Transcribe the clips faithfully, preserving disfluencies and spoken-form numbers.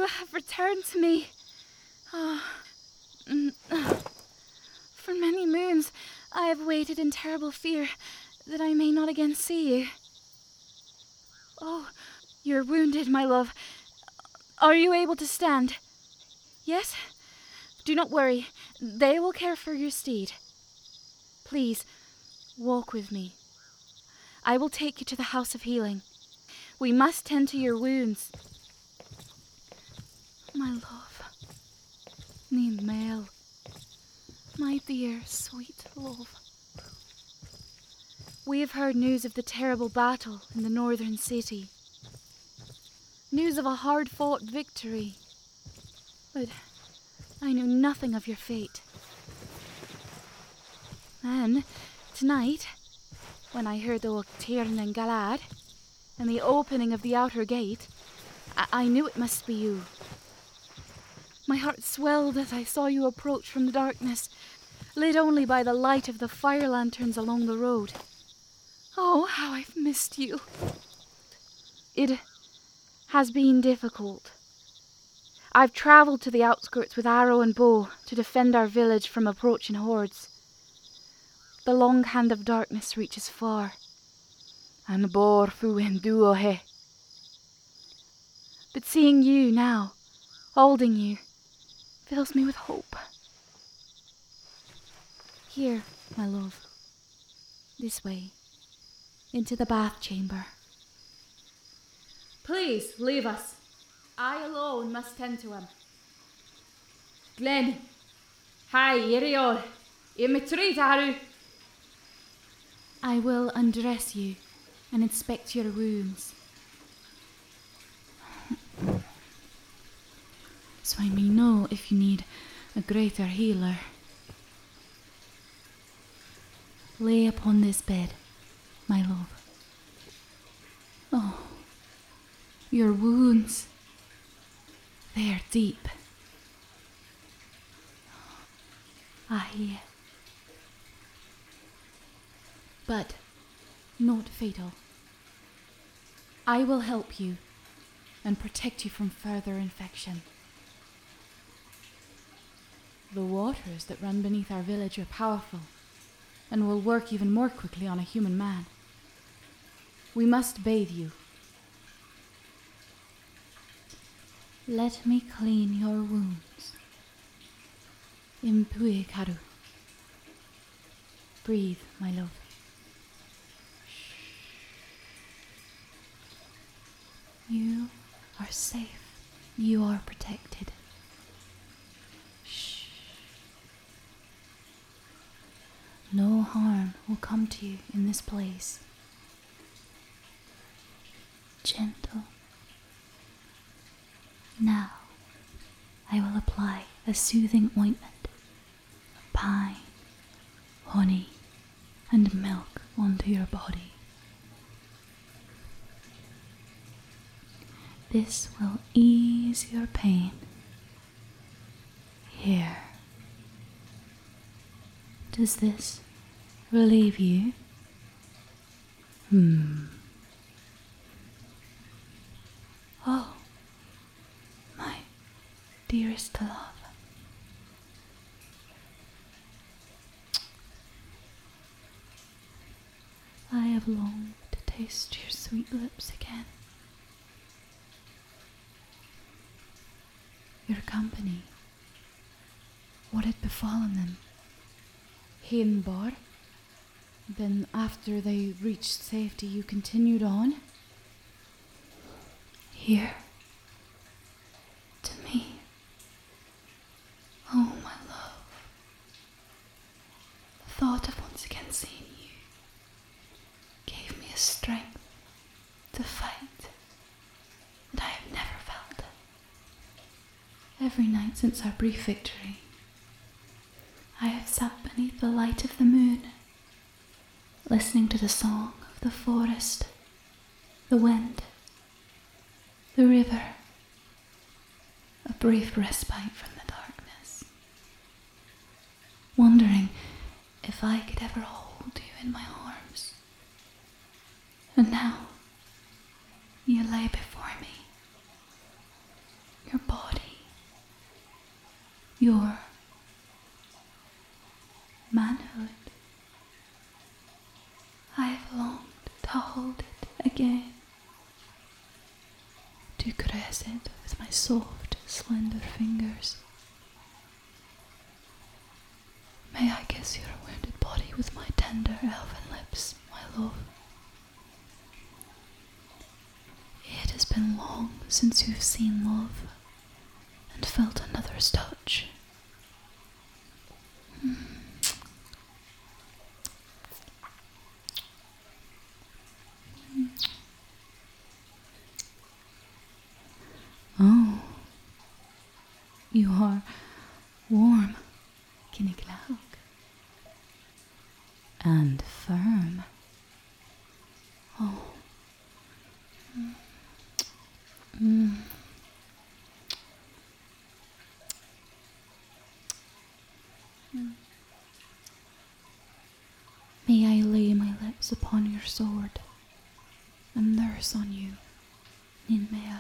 you have returned to me. Oh. For many moons I have waited in terrible fear that I may not again see you. Oh, you're wounded, my love. Are you able to stand? Yes? Do not worry. They will care for your steed. Please, walk with me. I will take you to the House of Healing. We must tend to your wounds. My love. Need mail. My dear, sweet love. We have heard news of the terrible battle in the northern city. News of a hard-fought victory. But I knew nothing of your fate. Then, tonight, when I heard the Tirn and Galad, and the opening of the outer gate, I-, I knew it must be you. My heart swelled as I saw you approach from the darkness, lit only by the light of the fire lanterns along the road. Oh, how I've missed you. It has been difficult. I've travelled to the outskirts with arrow and bow to defend our village from approaching hordes. The long hand of darkness reaches far. And bor fu duohe. But seeing you now, holding you, fills me with hope. Here, my love. This way. Into the bath chamber. Please, leave us. I alone must tend to him. Glenn. Hi, Iriol. Imitri. I will undress you and inspect your wounds, so I may know if you need a greater healer. Lay upon this bed, my love. Oh, your wounds, they are deep. Aye. But not fatal. I will help you and protect you from further infection. The waters that run beneath our village are powerful and will work even more quickly on a human man. We must bathe you. Let me clean your wounds. Impue karu. Breathe, my love. You are safe. You are protected. Shh. No harm will come to you in this place. Gentle. Now, I will apply a soothing ointment, pine, honey, and milk onto your body. This will ease your pain. Here. Does this relieve you? Hmm. Oh, my dearest love. I have longed to taste your sweet lips again. Your company. What had befallen them? Hinbar. Then after they reached safety, you continued on? Here. To me. Oh, my love. The thought of once again seeing you gave me a strength to fight that I have never felt. Every night since our brief victory, I have sat beneath the light of the moon, listening to the song of the forest, the wind, the river, a brief respite from the darkness, wondering if I could ever hold you in my arms. And now, you lay before me, your body your manhood. I've longed to hold it again, to caress it with my soft, slender fingers. May I kiss your wounded body with my tender elven lips, my love? It has been long since you've seen love and felt another's touch. Mm. Mm. Oh, you are warm, Kinniklaug, and firm. Oh. Mm. Mm. Mm. May I lay my lips upon your sword and nurse on you, Ninmea?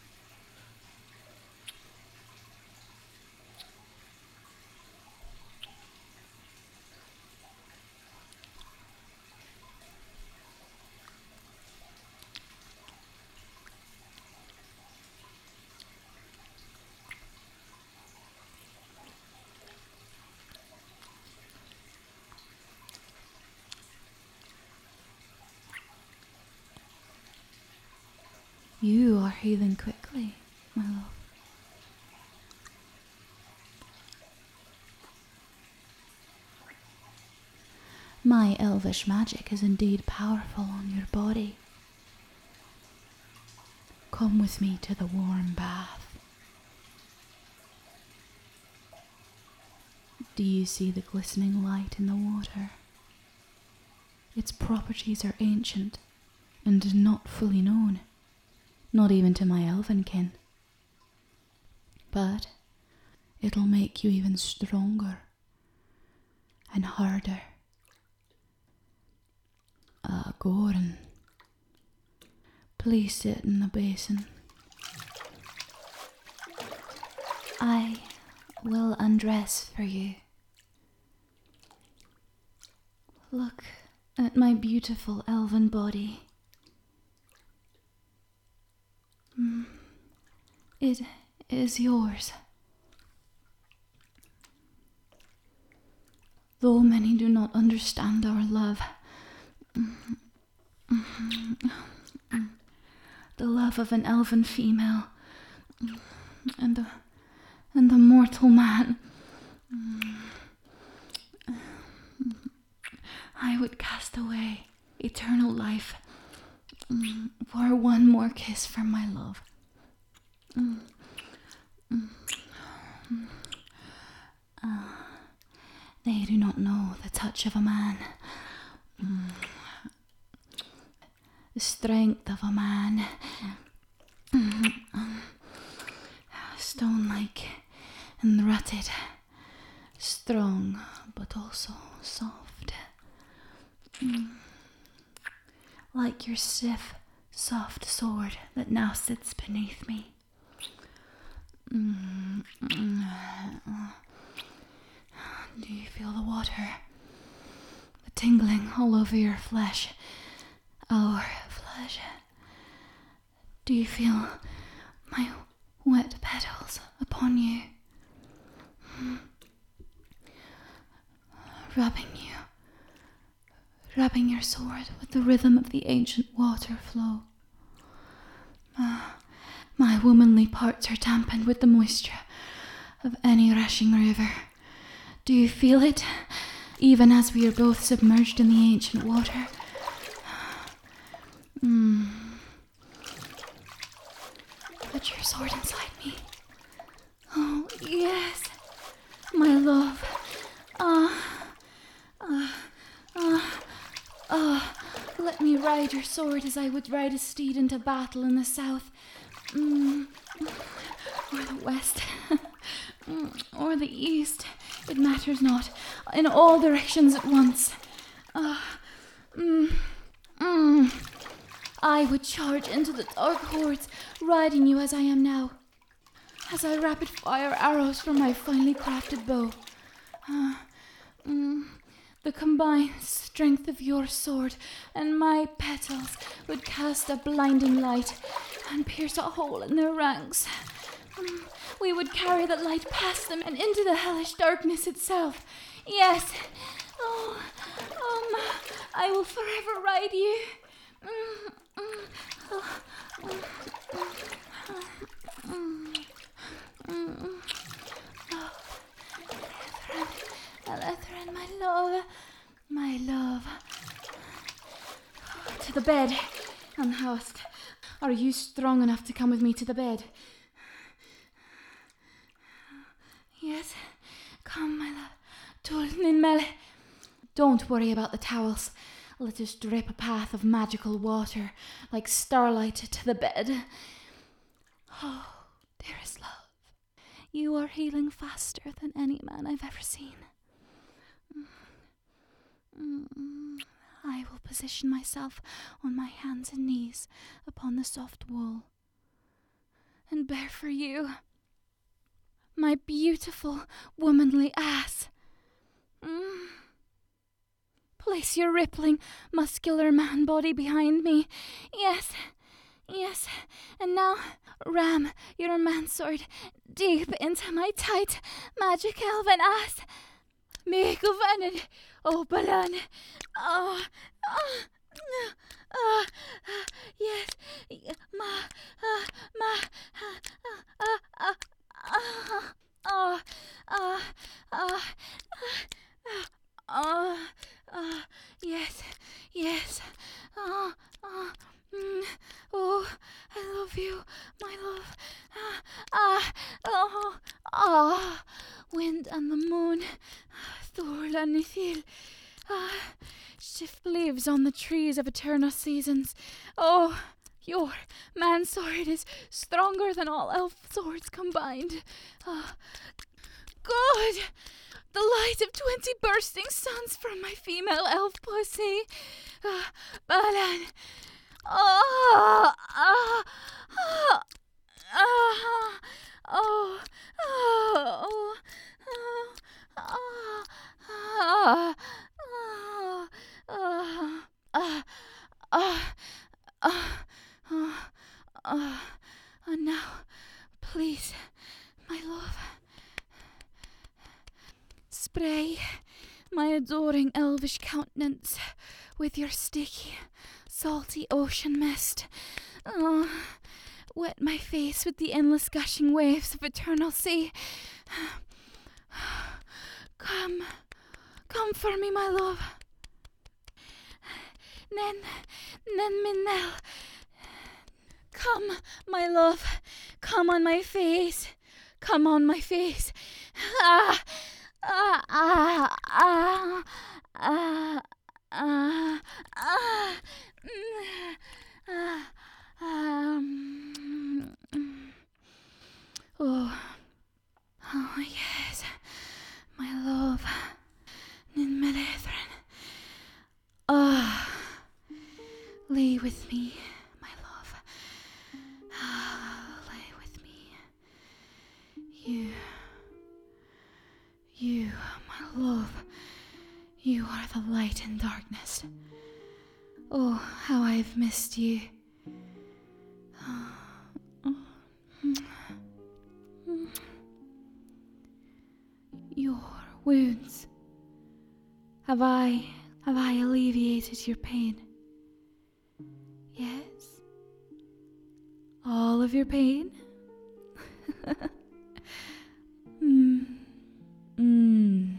You are healing quickly, my love. My elvish magic is indeed powerful on your body. Come with me to the warm bath. Do you see the glistening light in the water? Its properties are ancient and not fully known, not even to my elven kin. But it'll make you even stronger and harder. Uh, Goran, please sit in the basin. I will undress for you. Look at my beautiful elven body. Mm. It is yours. Though many do not understand our love, the love of an elven female and a, and a mortal man, I would cast away eternal life for one more kiss from my love. Uh, they do not know the touch of a man, the strength of a man, stone-like and rutted, strong but also soft, like your stiff, soft sword that now sits beneath me. Do you feel the water, the tingling all over your flesh, our flesh? Do you feel my wet petals upon you, rubbing you, rubbing your sword with the rhythm of the ancient water flow? Uh, my womanly parts are dampened with the moisture of any rushing river. Do you feel it, even as we are both submerged in the ancient water? Mm. Put your sword inside me. Oh, yes, my love. Ah, ah, ah, ah. Let me ride your sword as I would ride a steed into battle in the south, mm. or the west, or the east. It matters not. In all directions at once. Ah, mm, mm. I would charge into the dark hordes, riding you as I am now. as I rapid fire arrows from my finely crafted bow. Uh, mm, the combined strength of your sword and my petals would cast a blinding light and pierce a hole in their ranks. Mm, we would carry that light past them and into the hellish darkness itself. Yes. Oh, um, I will forever ride you. Mm, mm, oh, mm, mm, mm, mm. Oh, Elethrin, my love, my love. To the bed, unhoused. Are you strong enough to come with me to the bed? Yes, come, my love. Tul Ninmel. Don't worry about the towels. Let us drip a path of magical water, like starlight, to the bed. Oh, dearest love, you are healing faster than any man I've ever seen. Mm, I will position myself on my hands and knees upon the soft wool and bear for you my beautiful womanly ass. Mm. Place your rippling, muscular man body behind me. Yes, yes. And now ram your man sword deep into my tight magic elven ass. Make of it, oh Balan. Oh, oh, oh, yes, ma, uh, ma, uh, uh, uh, uh, oh, uh, uh, uh, uh, yes, yes, oh, oh, mm, oh, I love you, my love, ah, uh, oh, ah, uh, wind and the moon, Thor and Nithil, ah, uh, shift leaves on the trees of eternal seasons, oh, your man sword is stronger than all elf swords combined, ah, uh, God! The light of twenty bursting suns from my female elf pussy. Uh, Balan. Oh, oh, oh, oh, oh, oh, oh, oh, oh, oh, oh, oh, and now, please, my love, spray my adoring elvish countenance with your sticky, salty ocean mist. Oh, wet my face with the endless gushing waves of eternal sea. Come, come for me, my love. Nen, Nen Minel. Come, my love, come on my face. Come on my face. Ah! Ah, ah, ah, ah, ah, ah, ah, um, oh, oh, yes, my love, Ninmelethrin. Ah, oh, lay with me, my love. Ah, lay with me. You. You, my love, you are the light in darkness. Oh, how I've missed you. Your wounds. Have I, have I alleviated your pain? Yes? All of your pain? Hmm. Mm.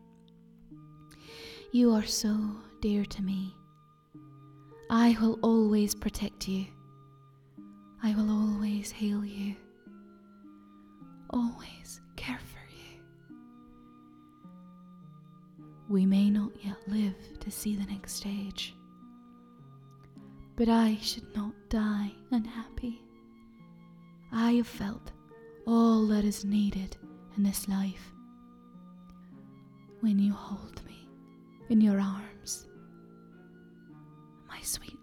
You are so dear to me. I will always protect you. I will always heal you. Always care for you. We may not yet live to see the next stage, but I should not die unhappy. I have felt all that is needed in this life. When you hold me in your arms, my sweet